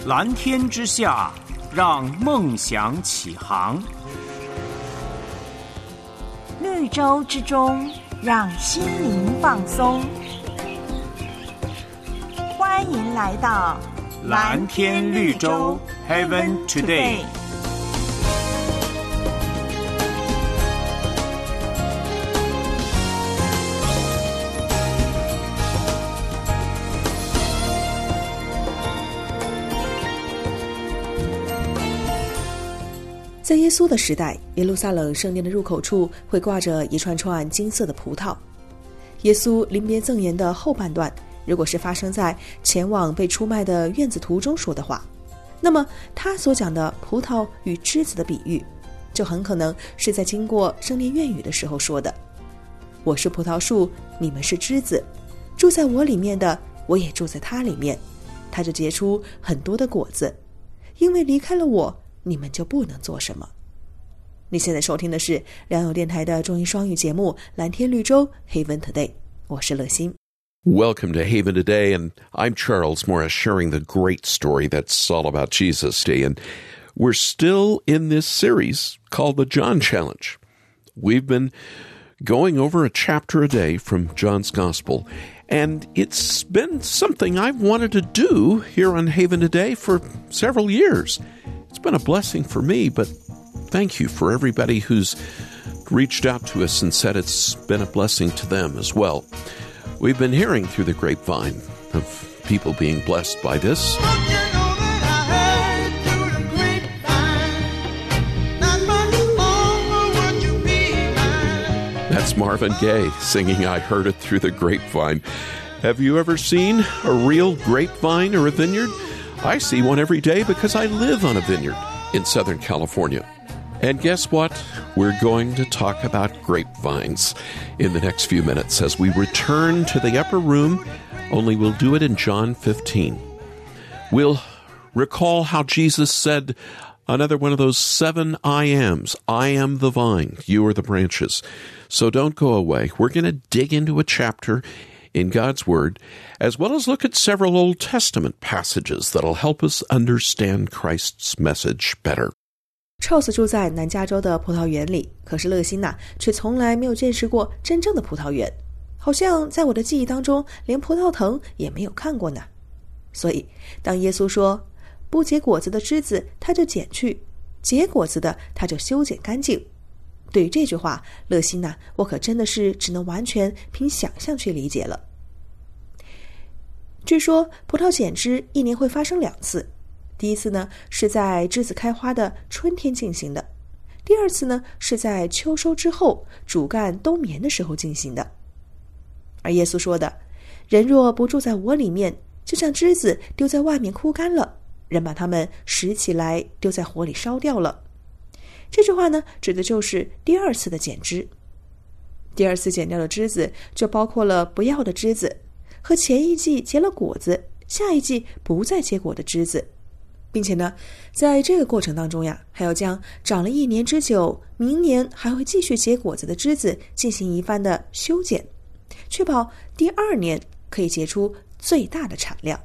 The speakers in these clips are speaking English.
蓝天之下，让梦想起航； 绿洲之中，让心灵放松。欢迎来到蓝天绿洲 Heaven Today。 在耶稣的时代，耶路撒冷圣殿的入口处会挂着一串串金色的葡萄。耶稣临别赠言的后半段，如果是发生在前往被出卖的院子途中说的话，那么他所讲的葡萄与枝子的比喻，就很可能是在经过圣殿院宇的时候说的。我是葡萄树，你们是枝子，住在我里面的，我也住在他里面，他就结出很多的果子，因为离开了我，你们就不能做什么。你现在收听的是良友电台的中英双语节目蓝天绿洲 Haven Today， 我是乐心。 Welcome to Haven Today, and I'm Charles Morris, sharing the great story that's all about Jesus Day. And we're still in this series called the John Challenge. We've been going over a chapter a day from John's Gospel, and it's been something I've wanted to do here on Haven Today for several years. It's been a blessing for me, but thank you for everybody who's reached out to us and said it's been a blessing to them as well. We've been hearing through the grapevine of people being blessed by this. That's Marvin Gaye singing I Heard It Through the Grapevine. Have you ever seen a real grapevine or a vineyard? I see one every day because I live on a vineyard in Southern California. And guess what? We're going to talk about grapevines in the next few minutes as we return to the upper room, only we'll do it in John 15. We'll recall how Jesus said another one of those 7 I ams. I am the vine, you are the branches. So don't go away. We're going to dig into a chapter in God's Word, as well as look at several Old Testament passages that'll help us understand Christ's message better. Charles 住在南加州的葡萄园里，可是乐心却从来没有见识过真正的葡萄园，好像在我的记忆当中连葡萄藤也没有看过呢。所以当耶稣说不结果子的枝子他就剪去，结果子的他就修剪干净，对于这句话，乐心我可真的是只能完全凭想象去理解了。据说葡萄剪枝一年会发生2次，第一次呢是在枝子开花的春天进行的，第二次呢是在秋收之后主干冬眠的时候进行的。而耶稣说的，人若不住在我里面，就像枝子丢在外面枯干了，人把它们拾起来丢在火里烧掉了。这句话呢指的就是第2次的剪枝。第2次剪掉的枝子就包括了不要的枝子和前一季结了果子下一季不再结果的枝子，并且呢在这个过程当中还要将长了1年之久明年还会继续结果子的枝子进行一番的修剪，确保第2年可以结出最大的产量。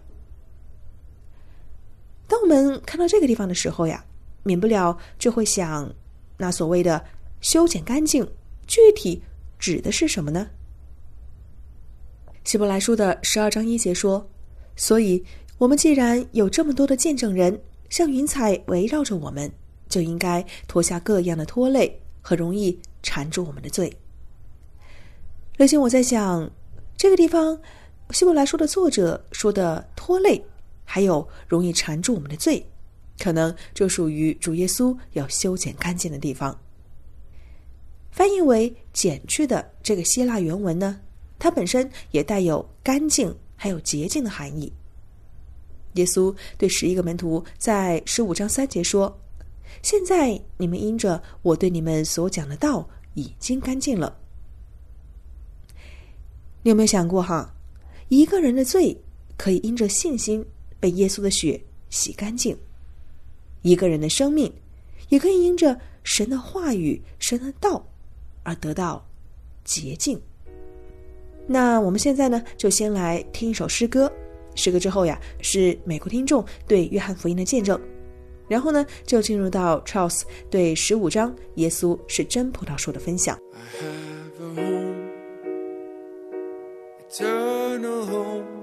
当我们看到这个地方的时候免不了就会想，那所谓的修剪干净具体指的是什么呢？希伯来书的12章1节说，所以我们既然有这么多的见证人像云彩围绕着我们，就应该脱下各样的拖累和容易缠住我们的罪。乐心我在想，这个地方希伯来书的作者说的拖累还有容易缠住我们的罪，可能就属于主耶稣要修剪干净的地方。翻译为剪去的这个希腊原文呢，它本身也带有干净还有洁净的含义。耶稣对11个门徒在15章3节说，现在你们因着我对你们所讲的道已经干净了。你有没有想过一个人的罪可以因着信心被耶稣的血洗干净，一个人的生命也可以因着神的话语神的道而得到洁净。那我们现在呢就先来听一首诗歌， 诗歌之后呀，是美国听众对约翰福音的见证。然后呢，就进入到 Charles 对15章耶稣是真葡萄树的分享。 I have a home, eternal home,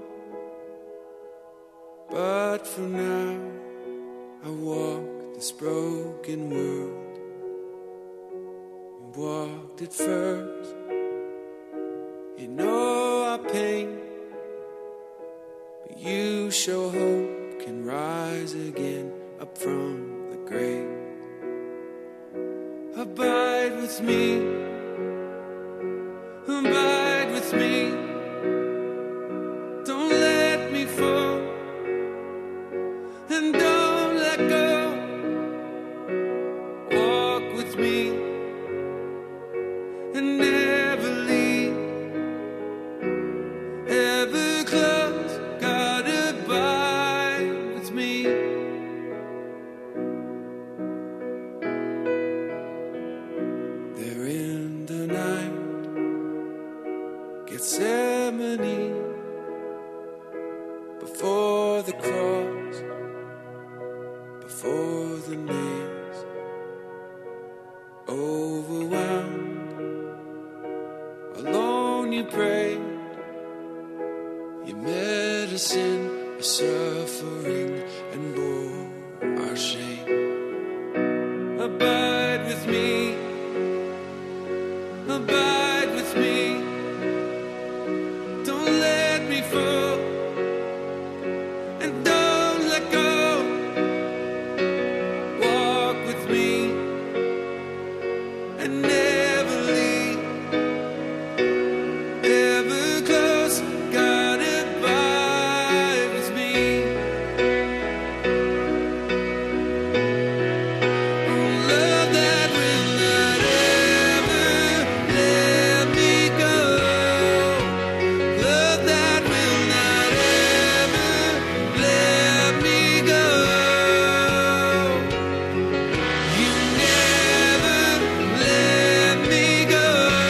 but for now I walk this broken world. You walked it first, you know our pain, but you show hope can rise again up from the grave. Abide with me, abide with me, don't let me fall, and don't let go. Walk with me and never leave, ever close, God abide with me. There in the night, Gethsemane, before the cross, before the nails, overwhelmed, alone you prayed, you medicine our suffering and bore our shame. Abide with me, abide with me, don't let me fall, and don't let go. Walk with me and never leave, ever close, God abide with me. Oh, love that will not ever let me go, love that will not ever let me go. You never let me go,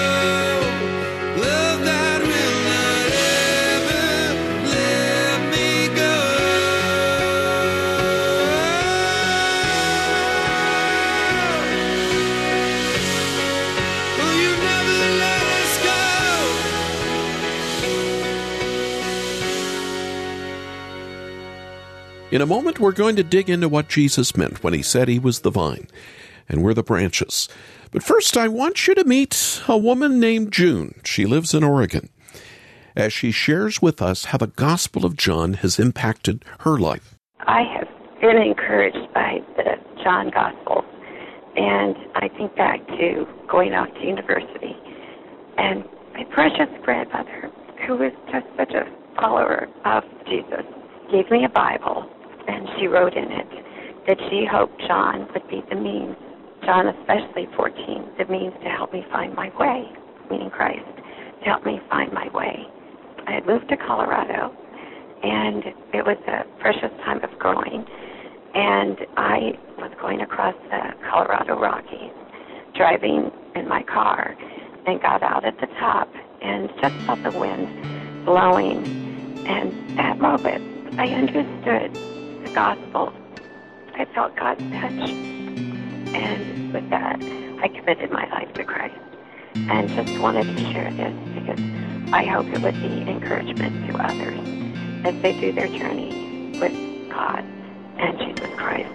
love that will not ever let me go. Oh, you never let us go. In a moment, we're going to dig into what Jesus meant when he said he was the vine and we're the branches. But first, I want you to meet a woman named June. She lives in Oregon, as she shares with us how the Gospel of John has impacted her life. I have been encouraged by the John Gospel, and I think back to going off to university, and my precious grandmother, who was just such a follower of Jesus, gave me a Bible, and she wrote in it that she hoped John would be the means, John especially 14, the means to help me find my way, meaning Christ, to help me find my way. I had moved to Colorado, and it was a precious time of growing, and I was going across the Colorado Rockies, driving in my car, and got out at the top, and just felt the wind blowing, and that moment, I understood the gospel. I felt God's touch, and with that, I committed my life to Christ, and just wanted to share this because I hope it would be encouragement to others as they do their journey with God and Jesus Christ.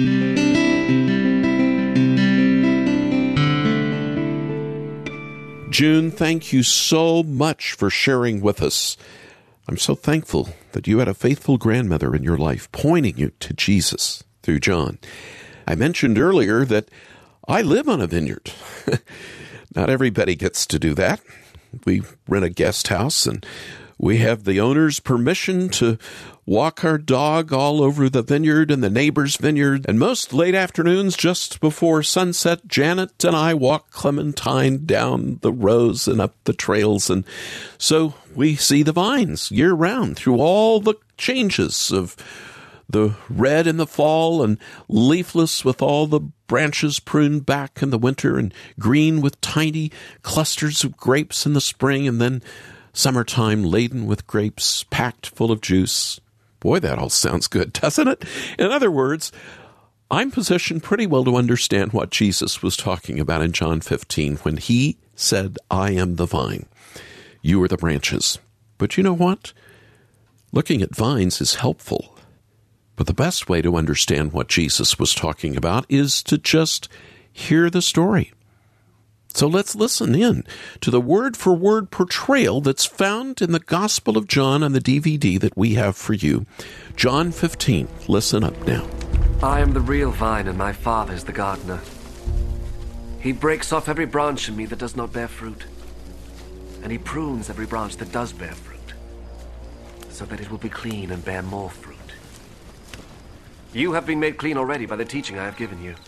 June, thank you so much for sharing with us. I'm so thankful that you had a faithful grandmother in your life pointing you to Jesus through John. I mentioned earlier that I live on a vineyard. Not everybody gets to do that. We rent a guest house, and we have the owner's permission to walk our dog all over the vineyard and the neighbor's vineyard. And most late afternoons, just before sunset, Janet and I walk Clementine down the rows and up the trails. And so we see the vines year-round through all the changes of the red in the fall and leafless with all the branches pruned back in the winter and green with tiny clusters of grapes in the spring, and then summertime laden with grapes, packed full of juice. Boy, that all sounds good, doesn't it? In other words, I'm positioned pretty well to understand what Jesus was talking about in John 15 when he said, I am the vine. You are the branches. But you know what? Looking at vines is helpful. But the best way to understand what Jesus was talking about is to just hear the story. So let's listen in to the word-for-word portrayal that's found in the Gospel of John on the DVD that we have for you. John 15. Listen up now. I am the real vine, and my Father is the gardener. He breaks off every branch in me that does not bear fruit, and he prunes every branch that does bear fruit, so that it will be clean and bear more fruit. You have been made clean already by the teaching I have given you.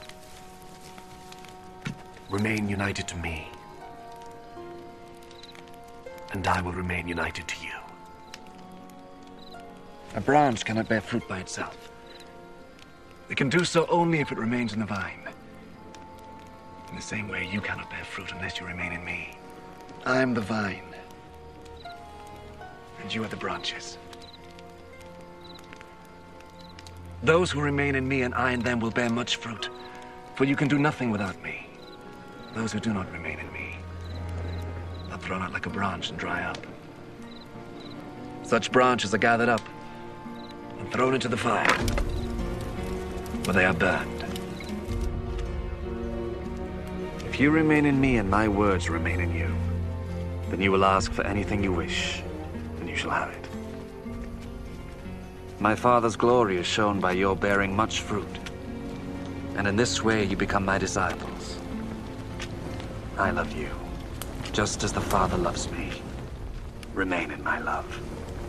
Remain united to me, and I will remain united to you. A branch cannot bear fruit by itself. It can do so only if it remains in the vine. In the same way, you cannot bear fruit unless you remain in me. I am the vine, and you are the branches. Those who remain in me and I in them will bear much fruit, for you can do nothing without me. Those who do not remain in me are thrown out like a branch and dry up. Such branches are gathered up and thrown into the fire, where they are burned. If you remain in me and my words remain in you, then you will ask for anything you wish, and you shall have it. My Father's glory is shown by your bearing much fruit, and in this way you become my disciples. I love you, just as the Father loves me. Remain in my love.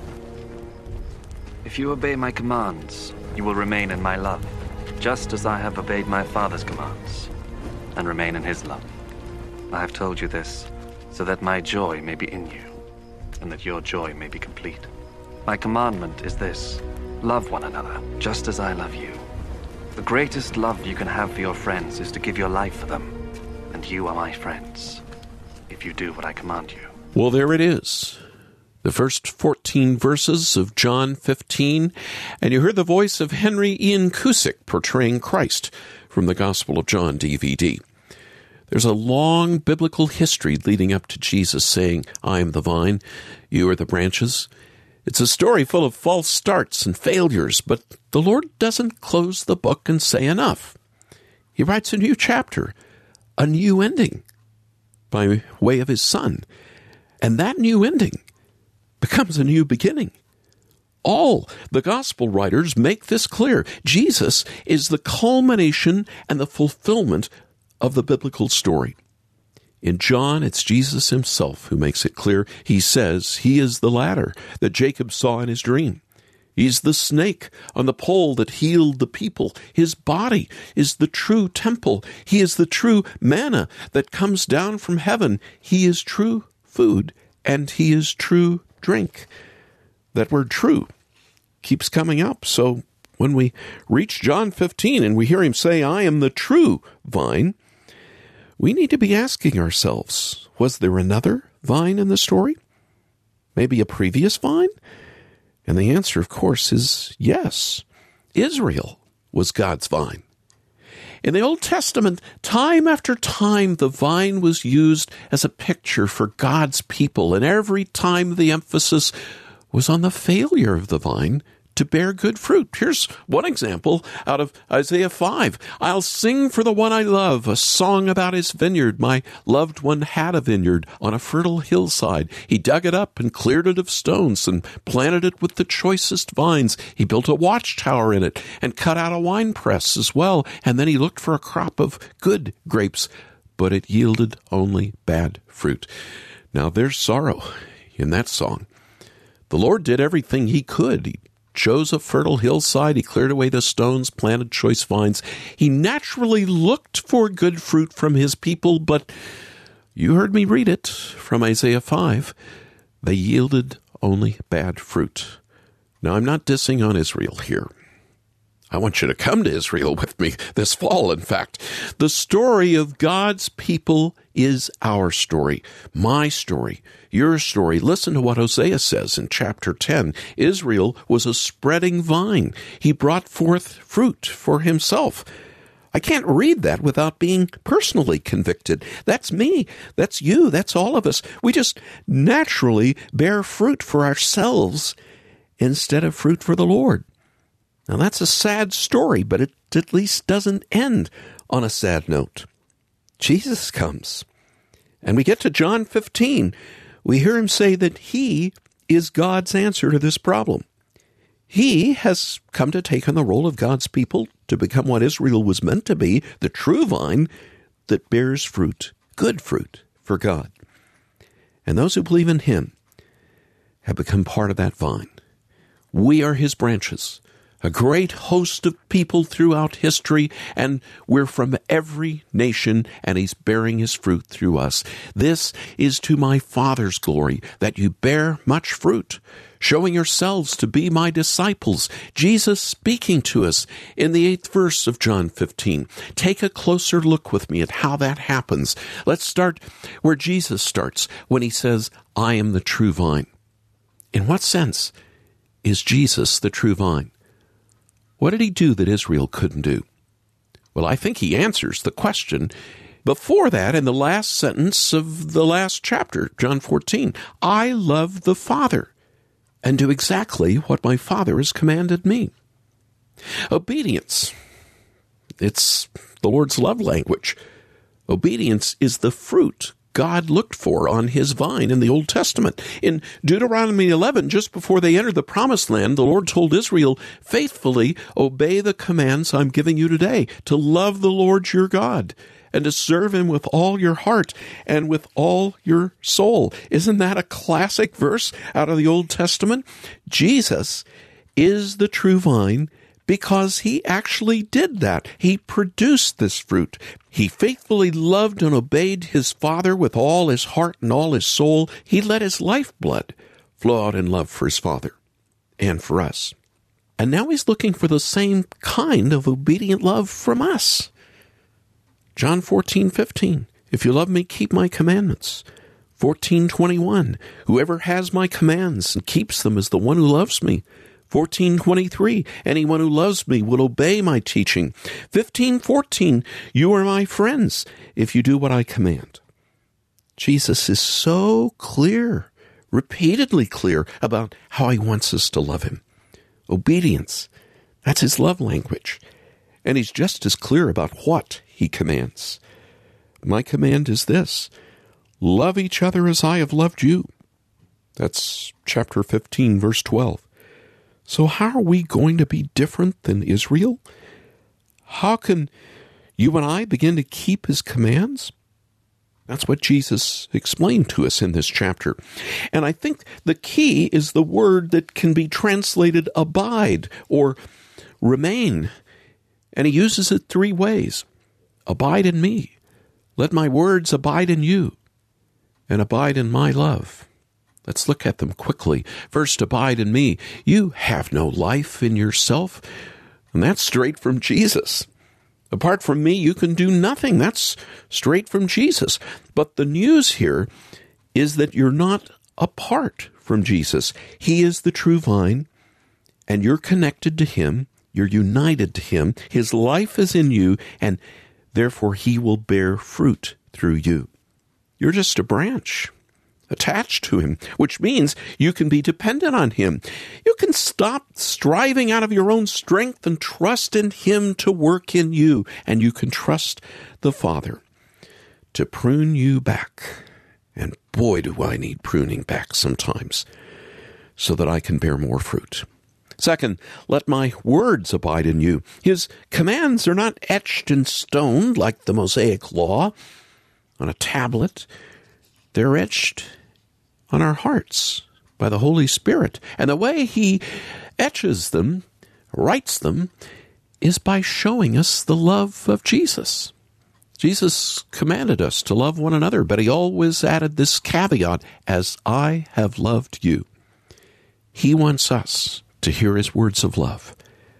If you obey my commands, you will remain in my love, just as I have obeyed my Father's commands, and remain in his love. I have told you this, so that my joy may be in you, and that your joy may be complete. My commandment is this: love one another, just as I love you. The greatest love you can have for your friends is to give your life for them. And you are my friends, if you do what I command you. Well, there it is. The first 14 verses of John 15, and you heard the voice of Henry Ian Cusick portraying Christ from the Gospel of John DVD. There's a long biblical history leading up to Jesus saying, I am the vine, you are the branches. It's a story full of false starts and failures, but the Lord doesn't close the book and say enough. He writes a new chapter, a new ending, by way of his Son. And that new ending becomes a new beginning. All the gospel writers make this clear. Jesus is the culmination and the fulfillment of the biblical story. In John, it's Jesus himself who makes it clear. He says he is the ladder that Jacob saw in his dream. He's the snake on the pole that healed the people. His body is the true temple. He is the true manna that comes down from heaven. He is true food, and he is true drink. That word true keeps coming up. So when we reach John 15 and we hear him say, I am the true vine, we need to be asking ourselves, was there another vine in the story? Maybe a previous vine? And the answer, of course, is yes. Israel was God's vine. In the Old Testament, time after time, the vine was used as a picture for God's people, and every time the emphasis was on the failure of the vine to bear good fruit. Here's one example out of Isaiah 5. I'll sing for the one I love, a song about his vineyard. My loved one had a vineyard on a fertile hillside. He dug it up and cleared it of stones and planted it with the choicest vines. He built a watchtower in it and cut out a winepress as well. And then he looked for a crop of good grapes, but it yielded only bad fruit. Now there's sorrow in that song. The Lord did everything he could. He chose a fertile hillside. He cleared away the stones, planted choice vines. He naturally looked for good fruit from his people, but you heard me read it from Isaiah 5. They yielded only bad fruit. Now, I'm not dissing on Israel here. I want you to come to Israel with me this fall, in fact. The story of God's people is our story, my story, your story. Listen to what Hosea says in chapter 10. Israel was a spreading vine. He brought forth fruit for himself. I can't read that without being personally convicted. That's me. That's you. That's all of us. We just naturally bear fruit for ourselves instead of fruit for the Lord. Now, that's a sad story, but it at least doesn't end on a sad note. Jesus comes, and we get to John 15. We hear him say that he is God's answer to this problem. He has come to take on the role of God's people to become what Israel was meant to be, the true vine that bears fruit, good fruit for God. And those who believe in him have become part of that vine. We are his branches, a great host of people throughout history, and we're from every nation, and he's bearing his fruit through us. This is to my Father's glory, that you bear much fruit, showing yourselves to be my disciples. Jesus speaking to us in the 8th verse of John 15. Take a closer look with me at how that happens. Let's start where Jesus starts when he says, I am the true vine. In what sense is Jesus the true vine? What did he do that Israel couldn't do? Well, I think he answers the question before that in the last sentence of the last chapter, John 14. I love the Father and do exactly what my Father has commanded me. Obedience. It's the Lord's love language. Obedience is the fruit God looked for on his vine in the Old Testament. In Deuteronomy 11, just before they entered the Promised Land, the Lord told Israel, faithfully obey the commands I'm giving you today, to love the Lord your God, and to serve him with all your heart and with all your soul. Isn't that a classic verse out of the Old Testament? Jesus is the true vine because he actually did that. He produced this fruit. He faithfully loved and obeyed his Father with all his heart and all his soul. He let his lifeblood flow out in love for his Father and for us. And now he's looking for the same kind of obedient love from us. John 14:15, if you love me, keep my commandments. 14:21, whoever has my commands and keeps them is the one who loves me. 14:23, anyone who loves me will obey my teaching. 15:14, you are my friends if you do what I command. Jesus is so clear, repeatedly clear about how he wants us to love him. Obedience, that's his love language. And he's just as clear about what he commands. My command is this: love each other as I have loved you. That's chapter 15, verse 12. So how are we going to be different than Israel? How can you and I begin to keep his commands? That's what Jesus explained to us in this chapter. And I think the key is the word that can be translated abide or remain. And he uses it 3 ways. Abide in me. Let my words abide in you. And abide in my love. Let's look at them quickly. First, abide in me. You have no life in yourself. And that's straight from Jesus. Apart from me, you can do nothing. That's straight from Jesus. But the news here is that you're not apart from Jesus. He is the true vine, and you're connected to him. You're united to him. His life is in you, and therefore he will bear fruit through you. You're just a branch attached to him, which means you can be dependent on him. You can stop striving out of your own strength and trust in him to work in you, and you can trust the Father to prune you back. And boy, do I need pruning back sometimes so that I can bear more fruit. Second, let my words abide in you. His commands are not etched in stone like the Mosaic law on a tablet. They're etched on our hearts by the Holy Spirit. And the way he etches them, writes them, is by showing us the love of Jesus. Jesus commanded us to love one another, but he always added this caveat, as I have loved you. He wants us to hear his words of love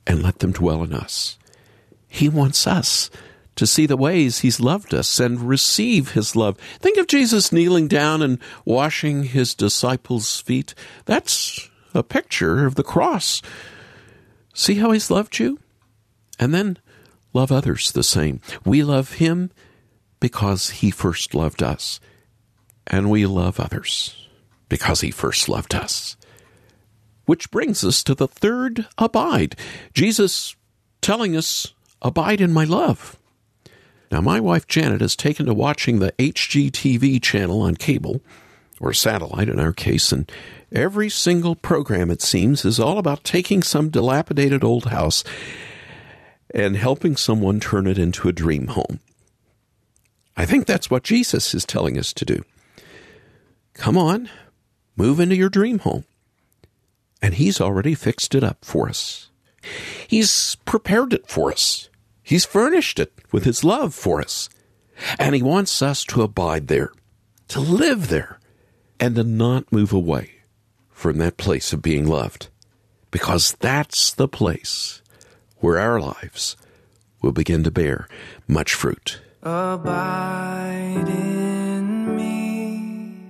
and let them dwell in us. He wants us to see the ways he's loved us and receive his love. Think of Jesus kneeling down and washing his disciples' feet. That's a picture of the cross. See how he's loved you? And then love others the same. We love him because he first loved us. And we love others because he first loved us. Which brings us to the third abide. Jesus telling us, abide in my love. Now, my wife Janet has taken to watching the HGTV channel on cable, or satellite in our case, and every single program, it seems, is all about taking some dilapidated old house and helping someone turn it into a dream home. I think that's what Jesus is telling us to do. Come on, move into your dream home. And he's already fixed it up for us. He's prepared it for us. He's furnished it with his love for us. And he wants us to abide there, to live there, and to not move away from that place of being loved. Because that's the place where our lives will begin to bear much fruit. Abide in me,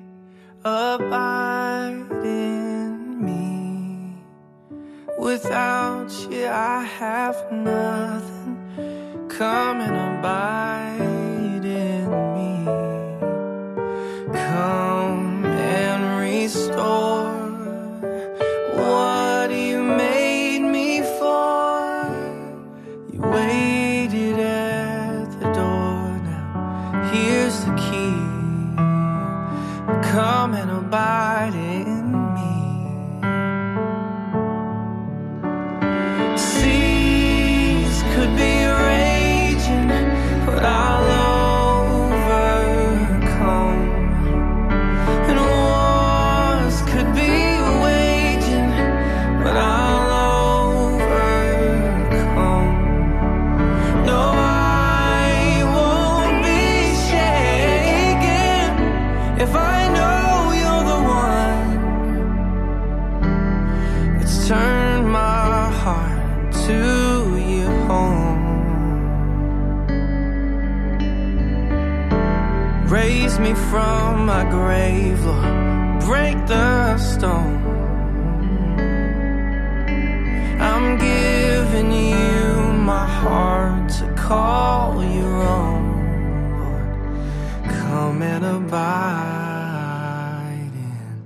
abide in me. Without you I have nothing. Come and abide in me. Come and restore what you made me for. You waited at the door, now here's the key. Come and abide in me. Seas could be raging, but I'll overcome. And wars could be waging, but I'll overcome. No, I won't be shaken if I know you're the one that's turned my heart to you home. Raise me from my grave, Lord, break the stone. I'm giving you my heart to call your own, Lord. Come and abide in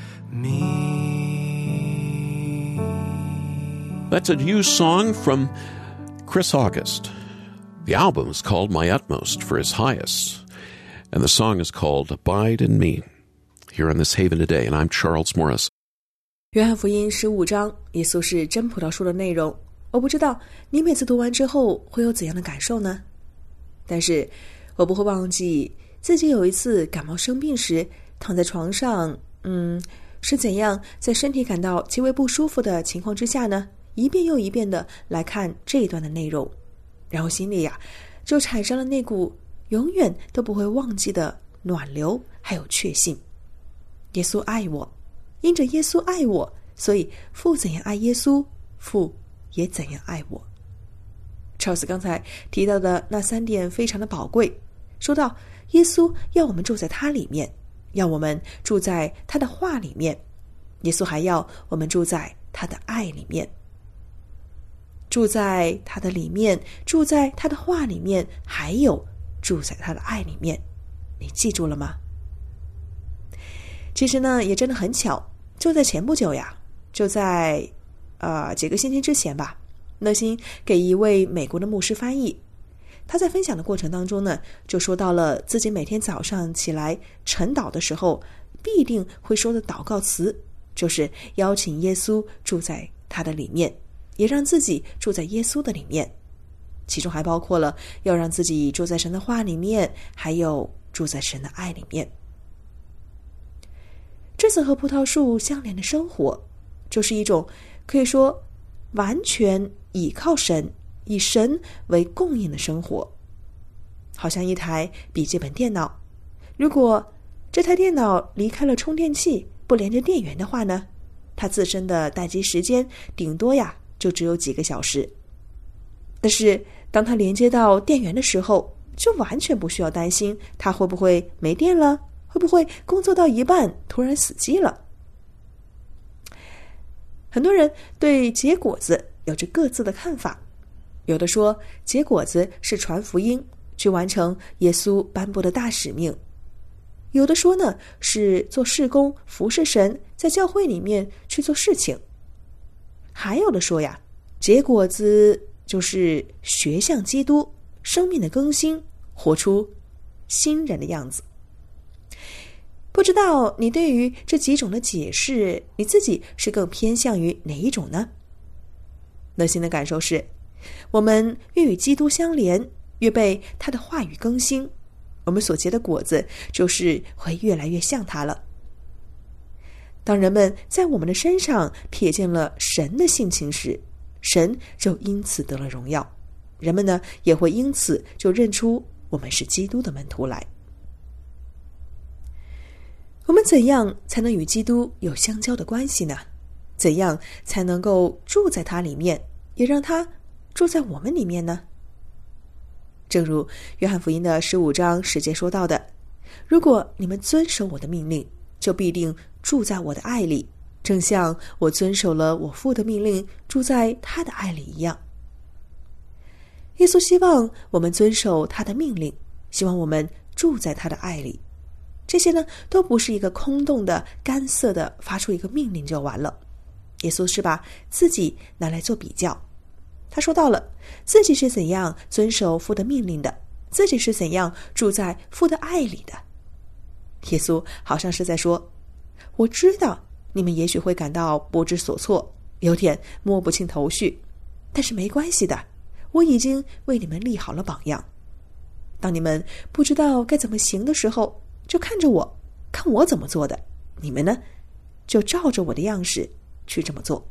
me. That's a new song from Chris August. The album is called My Utmost for His Highest. And the song is called Abide in Me. Here on This Haven Today, and I'm Charles Morris. 约翰福音15章，耶稣是真葡萄树的内容。我不知道你每次读完之后会有怎样的感受呢？但是我不会忘记自己有一次感冒生病时，躺在床上，是怎样在身体感到极为不舒服的情况之下呢，一遍又一遍的来看这一段的内容，然后心里就产生了那股永远都不会忘记的暖流还有确信。耶稣爱我，因着耶稣爱我，所以父怎样爱耶稣，父也怎样爱我。Charles 刚才提到的那3点非常的宝贵，说到耶稣要我们住在他里面，要我们住在他的话里面，耶稣还要我们住在他的爱里面。住在他的里面，住在他的话里面，还有住在他的爱里面，你记住了吗？其实呢，也真的很巧，就在前不久就在几个星期之前吧，乐心给一位美国的牧师翻译。他在分享的过程当中呢，就说到了自己每天早上起来晨祷的时候必定会说的祷告词，就是邀请耶稣住在他的里面，也让自己住在耶稣的里面。其中还包括了要让自己住在神的话里面，还有住在神的爱里面。这次和葡萄树相连的生活，就是一种可以说完全倚靠神，以神为供应的生活。好像一台笔记本电脑，如果这台电脑离开了充电器，不连着电源的话呢，它自身的待机时间顶多就只有几个小时。但是当它连接到电源的时候，就完全不需要担心它会不会没电了，会不会工作到一半突然死机了。很多人对结果子有着各自的看法，有的说结果子是传福音，去完成耶稣颁布的大使命，有的说呢是做事工，服侍神，在教会里面去做事情，还有的说呀，结果子就是学像基督，生命的更新，活出新人的样子。不知道你对于这几种的解释，你自己是更偏向于哪一种呢？内心的感受是，我们越与基督相连，越被他的话语更新，我们所结的果子就是会越来越像他了。当人们在我们的身上瞥见了神的性情时，神就因此得了荣耀，人们呢也会因此就认出我们是基督的门徒来。我们怎样才能与基督有相交的关系呢？怎样才能够住在他里面，也让他住在我们里面呢？正如约翰福音的15章10节说到的，如果你们遵守我的命令，就必定住在我的爱里，正像我遵守了我父的命令，住在他的爱里一样。耶稣希望我们遵守他的命令，希望我们住在他的爱里。这些呢，都不是一个空洞的、干涩的发出一个命令就完了。耶稣是把自己拿来做比较，他说到了自己是怎样遵守父的命令的，自己是怎样住在父的爱里的。耶稣好像是在说，我知道你们也许会感到不知所措，有点摸不清头绪，但是没关系的，我已经为你们立好了榜样。当你们不知道该怎么行的时候，就看着我，看我怎么做的，你们呢，就照着我的样式去这么做。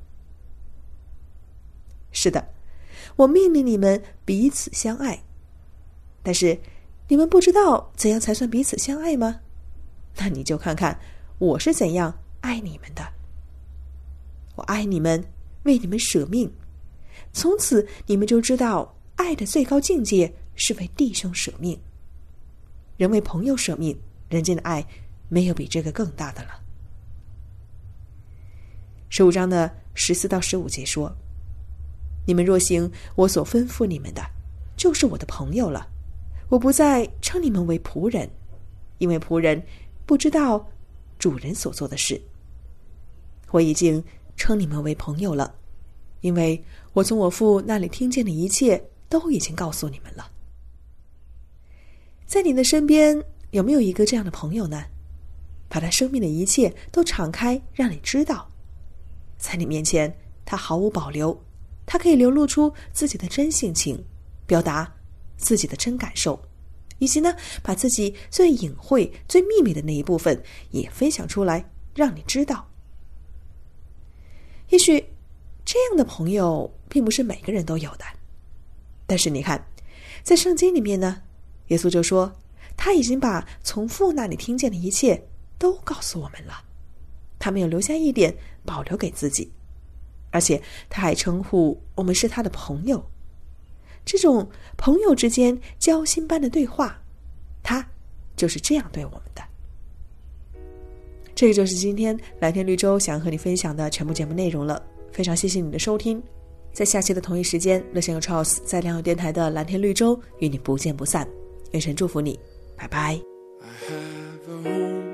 是的，我命令你们彼此相爱，但是你们不知道怎样才算彼此相爱吗？那你就看看我是怎样爱你们的。我爱你们，为你们舍命，从此你们就知道爱的最高境界是为弟兄舍命。人为朋友舍命，人间的爱没有比这个更大的了。15章的14到15节说，你们若行我所吩咐你们的，就是我的朋友了。我不再称你们为仆人，因为仆人不知道主人所做的事。我已经称你们为朋友了，因为我从我父那里听见的一切都已经告诉你们了。在你的身边有没有一个这样的朋友呢？把他生命的一切都敞开，让你知道，在你面前他毫无保留，他可以流露出自己的真性情，表达自己的真感受，以及呢，把自己最隐晦、最秘密的那一部分也分享出来，让你知道。也许这样的朋友并不是每个人都有的，但是你看，在圣经里面呢，耶稣就说他已经把从父那里听见的一切都告诉我们了，他没有留下一点保留给自己，而且他还称呼我们是他的朋友。这种朋友之间交心般的对话，他就是这样对我们的。这个就是今天蓝天绿洲想和你分享的全部节目内容了，非常谢谢你的收听。在下期的同一时间，乐享有 Charles 在良友电台的蓝天绿洲与你不见不散。愿神祝福你，拜拜。 I have a home,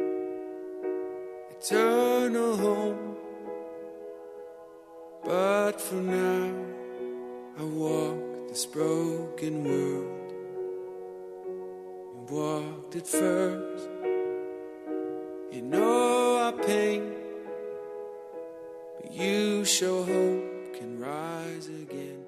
eternal home, but for now I walk this broken world. You walked it first, you know our pain, but you show hope can rise again.